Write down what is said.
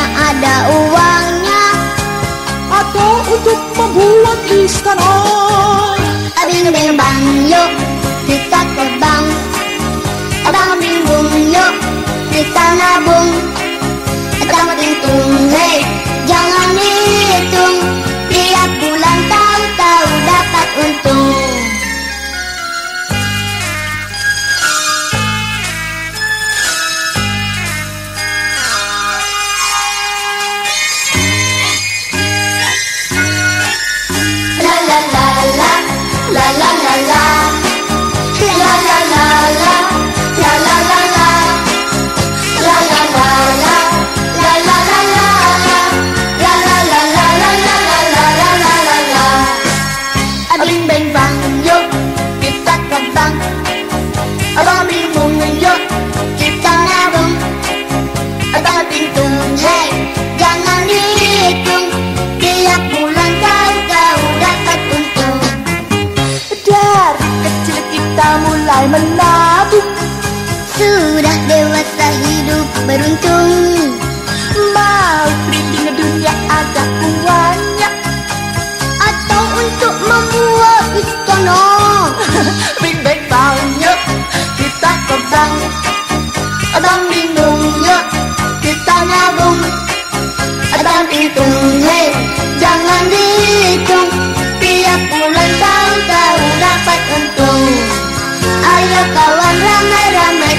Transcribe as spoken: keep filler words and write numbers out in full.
ada uangnya, atau untuk membuat istana. Bing bing bang yuk kita terbang, abang bingung yuk kita nabung. Abang bingung hei jangan dihitung, tiap bulan tahu-tahu dapat untung. Abang bingung yuk kita nabung, abang bingung hei jangan dihitung, tiap bulan tahu-tahu dapat untung. Dari kecil kita mulai menabung, sudah dewasa hidup beruntung. Mau keliling dunia ada uangnya, atau untuk membuat istana. Bing bang bang yuk kita terbang, Abang bingung yuk kita nabung, abang bingung hei jangan dihitung, tiap bulan tahu-tahu dapat untung. Ayo kawan ramai-ramai